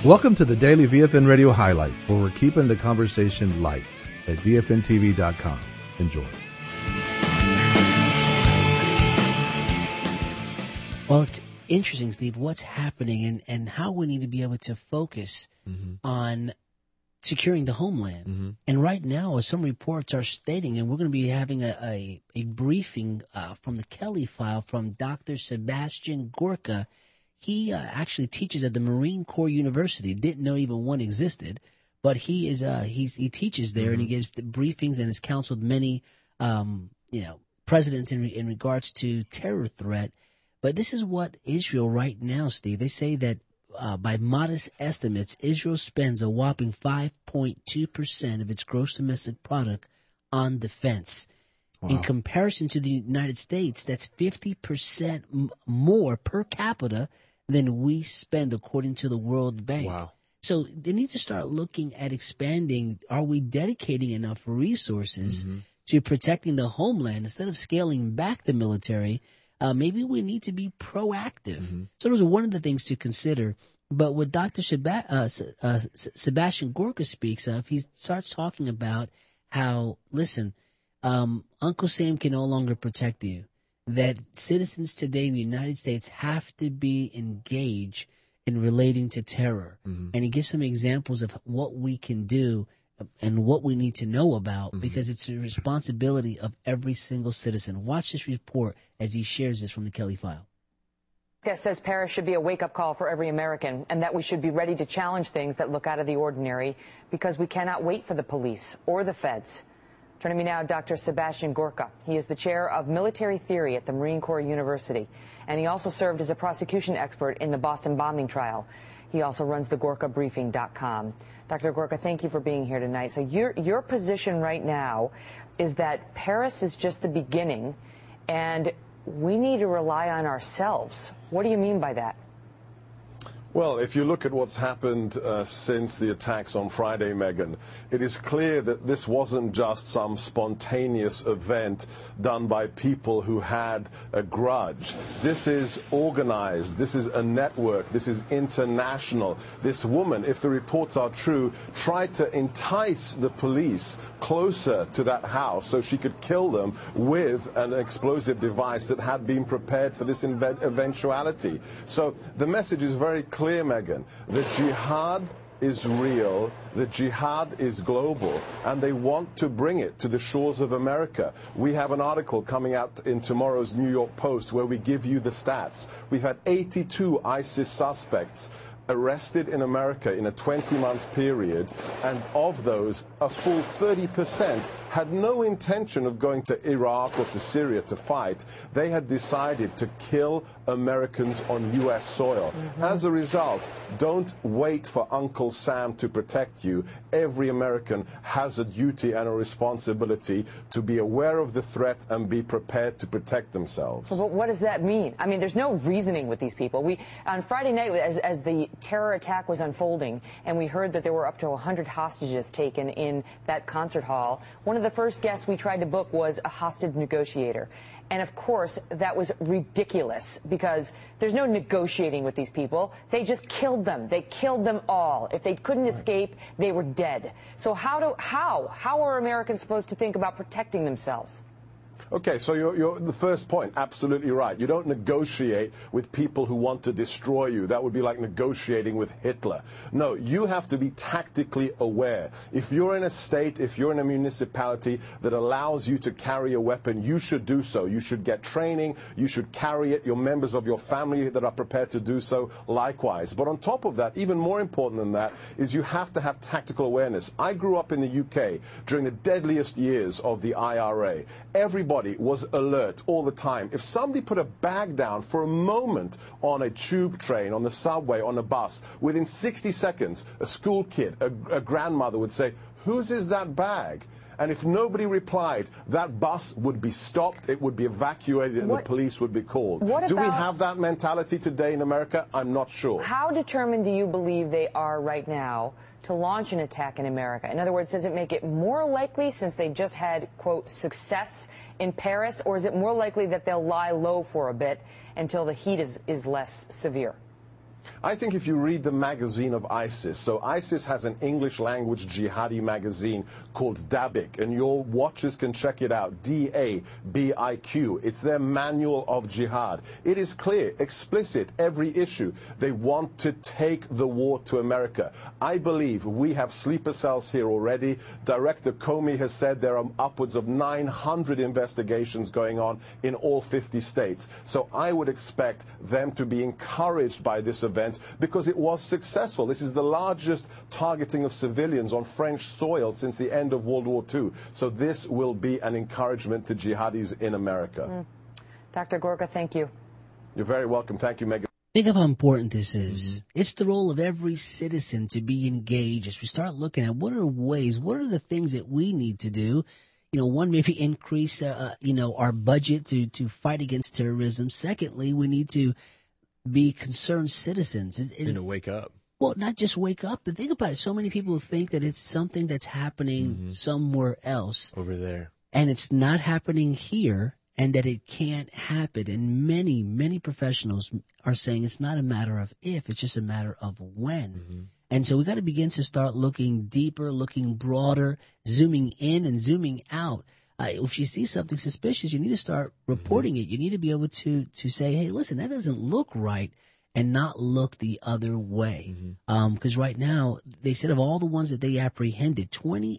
Welcome to the Daily VFN Radio Highlights, where we're keeping the conversation light at VFNTV.com. Enjoy. Well, it's interesting, Steve, what's happening and how we need to be able to focus on securing the homeland. And right now, as some reports are stating, and we're going to be having a briefing from the Kelly file from Dr. Sebastian Gorka. He actually teaches at the Marine Corps University. Didn't know even one existed, but he teaches there and he gives the briefings and has counseled many presidents in regards to terror threat. But this is what Israel right now, Steve. They say that by modest estimates, Israel spends a whopping 5.2% of its gross domestic product on defense. Wow. In comparison to the United States, that's 50% more per capita than we spend, according to the World Bank. Wow. So they need to start looking at expanding. Are we dedicating enough resources to protecting the homeland instead of scaling back the military? Maybe we need to be proactive. So those are one of the things to consider. But what Dr. Sebastian Gorka speaks of, he starts talking about how, listen, Uncle Sam can no longer protect you. That citizens today in the United States have to be engaged in relating to terror. And he gives some examples of what we can do and what we need to know about, because it's a responsibility of every single citizen. Watch this report as he shares this from the Kelly file. Guest says Paris should be a wake-up call for every American, and that we should be ready to challenge things that look out of the ordinary, because we cannot wait for the police or the feds. Joining me now, Dr. Sebastian Gorka. He is the chair of military theory at the Marine Corps University, and he also served as a prosecution expert in the Boston bombing trial. He also runs the GorkaBriefing.com. Dr. Gorka, thank you for being here tonight. So your position right now is that Paris is just the beginning, and we need to rely on ourselves. What do you mean by that? Well, if you look at what's happened since the attacks on Friday, Megyn, it is clear that this wasn't just some spontaneous event done by people who had a grudge. This is organized. This is a network. This is international. This woman, if the reports are true, tried to entice the police closer to that house so she could kill them with an explosive device that had been prepared for this eventuality. So the message is very clear, Megyn. The jihad is real, the jihad is global, and they want to bring it to the shores of America. We have an article coming out in tomorrow's New York Post where we give you the stats. We've had 82 ISIS suspects arrested in America in a 20-month period, and of those, a full 30% had no intention of going to Iraq or to Syria to fight. They had decided to kill Americans on U.S. soil. As a result, don't wait for Uncle Sam to protect you. Every American has a duty and a responsibility to be aware of the threat and be prepared to protect themselves. But what does that mean? I mean, there's no reasoning with these people. On Friday night, as the terror attack was unfolding, and we heard that there were up to 100 hostages taken in that concert hall, one of the first guests we tried to book was a hostage negotiator. And of course, that was ridiculous, because there's no negotiating with these people. They just killed them. They killed them all. If they couldn't escape, they were dead. So how are Americans supposed to think about protecting themselves? Okay, so you're the first point, absolutely right. You don't negotiate with people who want to destroy you. That would be like negotiating with Hitler. No, you have to be tactically aware. If you're in a state, if you're in a municipality that allows you to carry a weapon, you should do so. You should get training. You should carry it. Your members of your family that are prepared to do so, likewise. But on top of that, even more important than that, is you have to have tactical awareness. I grew up in the UK during the deadliest years of the IRA. Everybody was alert all the time. If somebody put a bag down for a moment on a tube train, on the subway, on a bus, within 60 seconds, a school kid, a grandmother would say, "Whose is that bag?" And if nobody replied, that bus would be stopped, it would be evacuated, and the police would be called. Do we have that mentality today in America? I'm not sure. How determined do you believe they are right now to launch an attack in America? In other words, does it make it more likely, since they just had, quote, success in Paris, or is it more likely that they'll lie low for a bit until the heat is less severe? I think if you read the magazine of ISIS, so ISIS has an English language jihadi magazine called Dabiq, and your watchers can check it out, DABIQ. It's their manual of jihad. It is clear, explicit, every issue. They want to take the war to America. I believe we have sleeper cells here already. Director Comey has said there are upwards of 900 investigations going on in all 50 states. So I would expect them to be encouraged by this event because it was successful. This is the largest targeting of civilians on French soil since the end of World War II. So this will be an encouragement to jihadis in America. Dr. Gorka, thank you. You're very welcome. Thank you, Megan. Think of how important this is. It's the role of every citizen to be engaged as we start looking at what are the things that we need to do. One, maybe increase, our budget to fight against terrorism. Secondly, we need to be concerned citizens. To wake up. Well, not just wake up, but think about it. So many people think that it's something that's happening somewhere else. Over there. And it's not happening here, and that it can't happen. And many, many professionals are saying it's not a matter of if, it's just a matter of when. And so we got to begin to start looking deeper, looking broader, zooming in and zooming out. If you see something suspicious, you need to start reporting it. You need to be able to say, hey, listen, that doesn't look right, and not look the other way. Because right now, they said of all the ones that they apprehended,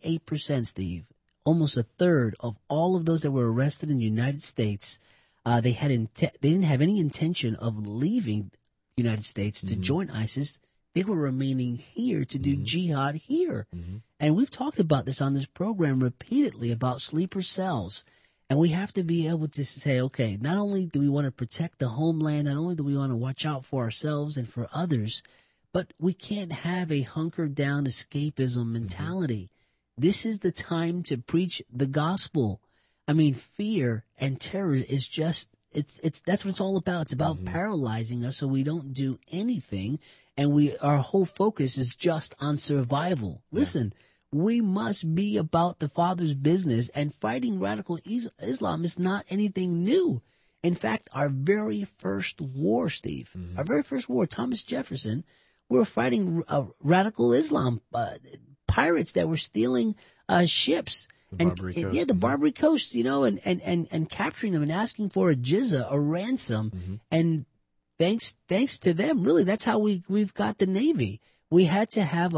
28%, Steve, almost a third of all of those that were arrested in the United States, they didn't have any intention of leaving the United States to join ISIS. They were remaining here to do jihad here. And we've talked about this on this program repeatedly about sleeper cells. And we have to be able to say, okay, not only do we want to protect the homeland, not only do we want to watch out for ourselves and for others, but we can't have a hunkered down escapism mentality. This is the time to preach the gospel. I mean, fear and terror is just, that's what it's all about. It's about paralyzing us so we don't do anything. And our whole focus is just on survival. Listen, we must be about the Father's business, and fighting radical Islam is not anything new. In fact, our very first war, Steve, our very first war, Thomas Jefferson, we were fighting radical Islam, pirates that were stealing ships. The Barbary Coast, and capturing them and asking for a jizya, a ransom. And thanks to them, really, that's how we've got the Navy. We had to have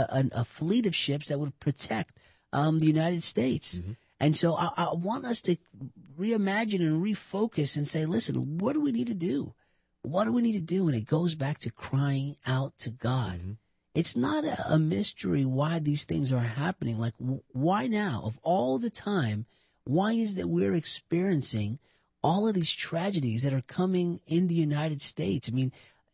a fleet of ships that would protect the United States. And so I want us to reimagine and refocus and say, listen, what do we need to do? What do we need to do? And it goes back to crying out to God. It's not a mystery why these things are happening. Like, why now? Of all the time, why is that we're experiencing all of these tragedies that are coming in the United States? I mean,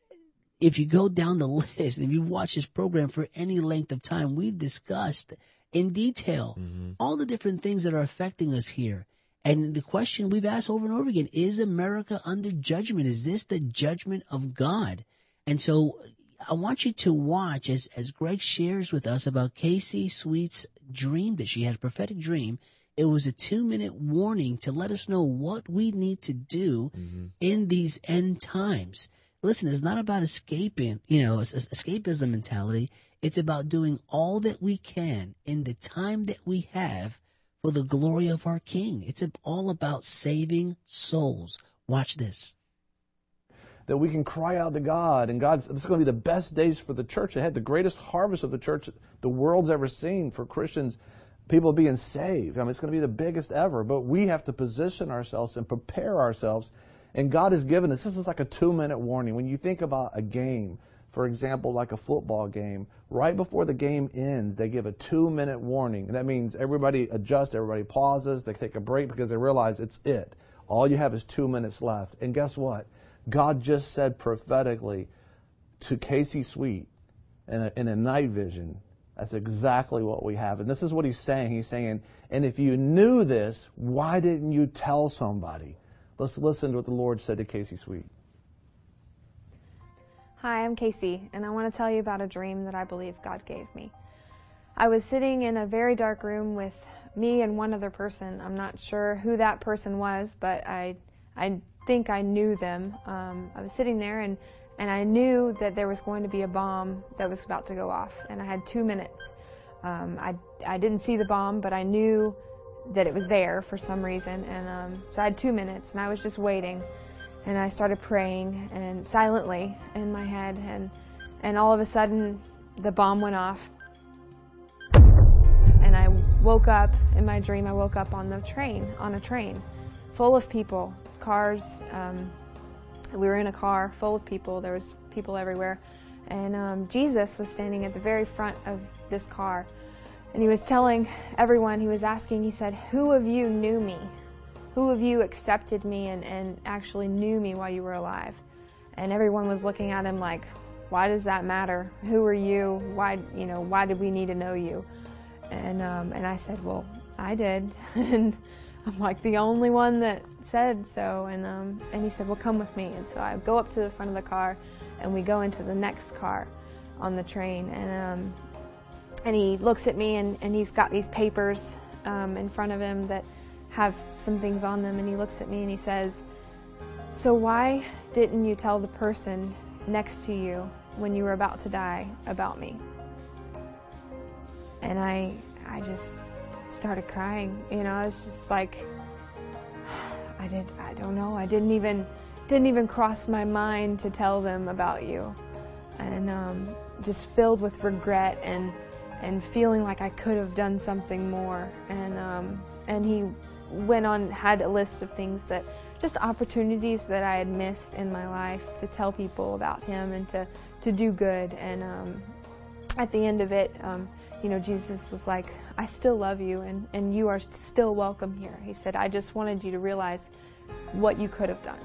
if you go down the list, and if you've watched this program for any length of time, we've discussed in detail all the different things that are affecting us here. And the question we've asked over and over again, is America under judgment? Is this the judgment of God? And so I want you to watch as Greg shares with us about Casey Sweet's dream that she had, a prophetic dream. It was a 2-minute warning to let us know what we need to do in these end times. Listen, it's not about escaping, escapism mentality. It's about doing all that we can in the time that we have for the glory of our King. It's all about saving souls. Watch this. That we can cry out to God, and this is going to be the best days for the church ahead, the greatest harvest of the church the world's ever seen for Christians, people being saved. I mean, it's going to be the biggest ever, but we have to position ourselves and prepare ourselves. And God has given us, this is like a 2-minute warning. When you think about a game, for example, like a football game, right before the game ends, they give a 2-minute warning. And that means everybody adjusts, everybody pauses, they take a break because they realize it's it. All you have is 2 minutes left. And guess what? God just said prophetically to Casey Sweet in a night vision, that's exactly what we have. And this is what he's saying. He's saying, and if you knew this, why didn't you tell somebody? Let's listen to what the Lord said to Casey Sweet. Hi, I'm Casey, and I want to tell you about a dream that I believe God gave me. I was sitting in a very dark room with me and one other person. I'm not sure who that person was, but I think I knew them. I was sitting there, and And I knew that there was going to be a bomb that was about to go off, and I had 2 minutes. I didn't see the bomb, but I knew that it was there for some reason, and so I had 2 minutes, and I was just waiting, and I started praying and silently in my head, and all of a sudden the bomb went off, and I woke up in my dream. I woke up on a train full of people, cars. We were in a car full of people. There was people everywhere. And Jesus was standing at the very front of this car. And he was telling everyone, he was asking, he said, who of you knew me? Who of you accepted me and actually knew me while you were alive? And everyone was looking at him like, why does that matter? Who are you? Why did we need to know you? And I said, well, I did. And I'm like the only one that said so. And he said, well, come with me. And so I go up to the front of the car, and we go into the next car on the train. And he looks at me, and he's got these papers in front of him that have some things on them. And he looks at me and he says, so why didn't you tell the person next to you when you were about to die about me? And I just started crying. I was just like, I don't know. I didn't even cross my mind to tell them about you. And just filled with regret and feeling like I could have done something more. And he went on, had a list of things that, just opportunities that I had missed in my life to tell people about him and to do good. And at the end of it, Jesus was like, I still love you, and you are still welcome here. He said, I just wanted you to realize what you could have done.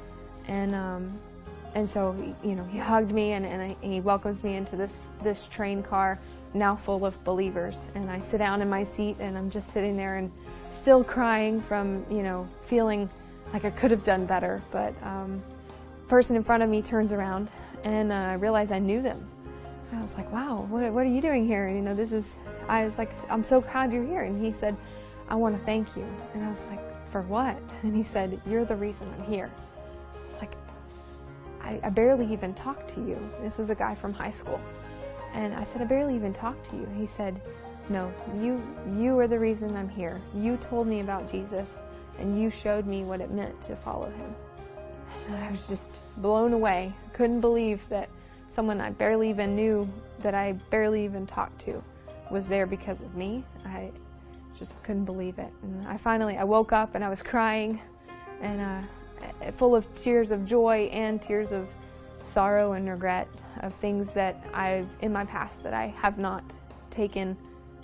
And so, he hugged me, and he welcomes me into this train car, now full of believers. And I sit down in my seat, and I'm just sitting there and still crying from, feeling like I could have done better. But the person in front of me turns around, and I realize I knew them. I was like, wow, what are you doing here? I was like, I'm so glad you're here. And he said, I want to thank you. And I was like, for what? And he said, you're the reason I'm here. It's like, I barely even talked to you. This is a guy from high school. And I said, I barely even talked to you. He said, no, you are the reason I'm here. You told me about Jesus, and you showed me what it meant to follow him. And I was just blown away. Couldn't believe that someone I barely even knew, that I barely even talked to, was there because of me. I just couldn't believe it. And I woke up and I was crying, and full of tears of joy and tears of sorrow and regret of things that in my past that I have not taken,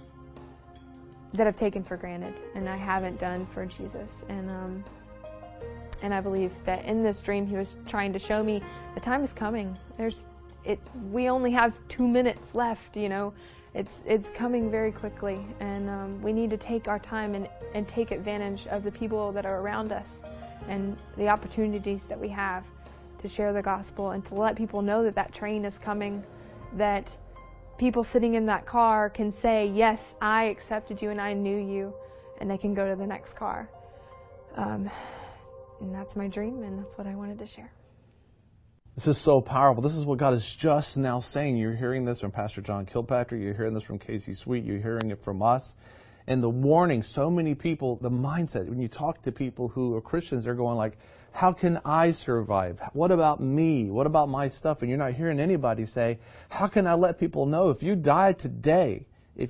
that I've taken for granted, and I haven't done for Jesus. And I believe that in this dream he was trying to show me the time is coming. We only have 2 minutes left, It's coming very quickly, and we need to take our time and take advantage of the people that are around us and the opportunities that we have to share the gospel and to let people know that train is coming, that people sitting in that car can say, yes, I accepted you and I knew you, and they can go to the next car. And that's my dream, and that's what I wanted to share. This is so powerful. This is what God is just now saying. You're hearing this from Pastor John Kilpatrick. You're hearing this from Casey Sweet. You're hearing it from us. And the warning, so many people, the mindset, when you talk to people who are Christians, they're going like, how can I survive? What about me? What about my stuff? And you're not hearing anybody say, how can I let people know if you died today,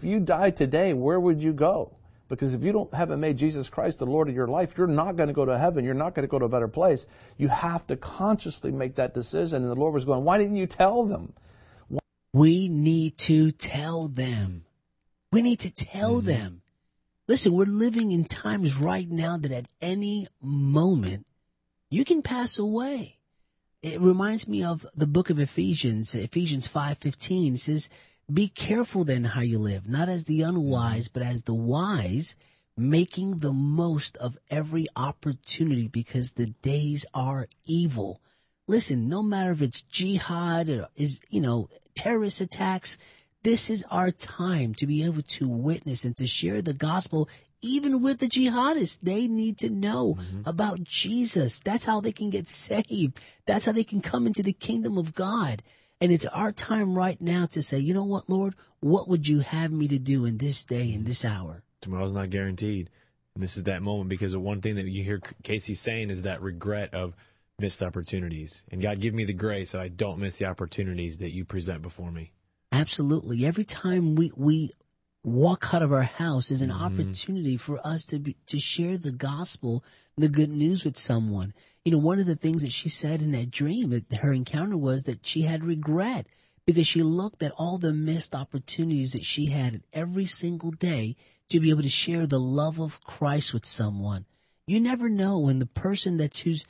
where would you go? Because if you haven't made Jesus Christ the Lord of your life, you're not going to go to heaven. You're not going to go to a better place. You have to consciously make that decision. And the Lord was going, why didn't you tell them? We need to tell them. We need to tell them. Listen, we're living in times right now that at any moment you can pass away. It reminds me of the book of Ephesians 5:15. It says, be careful then how you live, not as the unwise, but as the wise, making the most of every opportunity because the days are evil. Listen, no matter if it's jihad or terrorist attacks, this is our time to be able to witness and to share the gospel even with the jihadists, they need to know about Jesus. That's how they can get saved. That's how they can come into the kingdom of God. And it's our time right now to say, you know what, Lord, what would you have me to do in this day, in this hour? Tomorrow's not guaranteed. And this is that moment, because the one thing that you hear Casey saying is that regret of missed opportunities. And God, give me the grace that I don't miss the opportunities that you present before me. Absolutely. Every time we walk out of our house is an opportunity for us to share the gospel, the good news with someone. You know, one of the things that she said in that dream, that her encounter, was that she had regret because she looked at all the missed opportunities that she had every single day to be able to share the love of Christ with someone. You never know when the person who's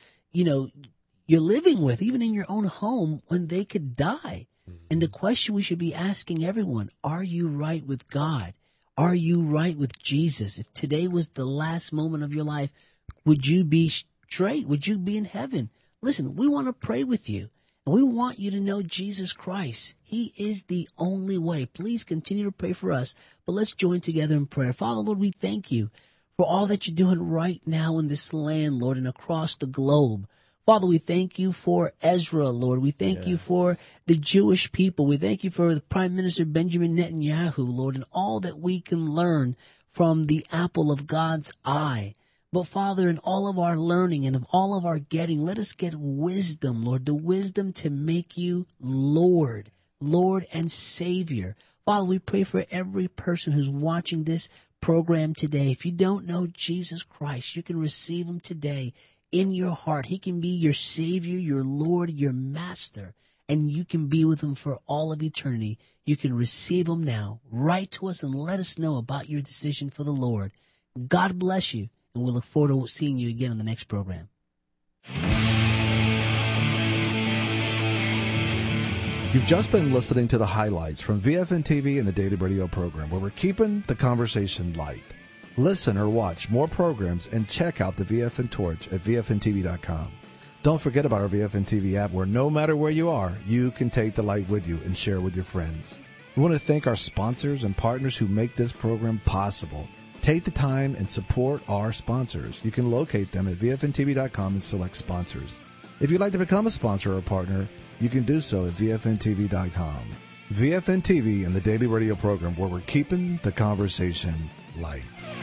you're living with, even in your own home, when they could die. And the question we should be asking everyone, are you right with God? Are you right with Jesus? If today was the last moment of your life, would you be straight? Would you be in heaven? Listen, we want to pray with you. And we want you to know Jesus Christ. He is the only way. Please continue to pray for us. But let's join together in prayer. Father, Lord, we thank you for all that you're doing right now in this land, Lord, and across the globe. Father, we thank you for Ezra, Lord. We thank you for the Jewish people. We thank you for the Prime Minister Benjamin Netanyahu, Lord, and all that we can learn from the apple of God's eye. But Father, in all of our learning and of all of our getting, let us get wisdom, Lord, the wisdom to make you Lord and Savior. Father, we pray for every person who's watching this program today. If you don't know Jesus Christ, you can receive him today in your heart. He can be your Savior, your Lord, your Master, and you can be with him for all of eternity. You can receive him now. Write to us and let us know about your decision for the Lord. God bless you, and we'll look forward to seeing you again on the next program. You've just been listening to the highlights from VFN TV and the Daily Radio program, where we're keeping the conversation light. Listen or watch more programs and check out the VFN Torch at VFNTV.com. Don't forget about our VFN TV app, where no matter where you are, you can take the light with you and share with your friends. We want to thank our sponsors and partners who make this program possible. Take the time and support our sponsors. You can locate them at VFNTV.com and select sponsors. If you'd like to become a sponsor or a partner, you can do so at VFNTV.com. VFN TV and the Daily Radio program, where we're keeping the conversation light.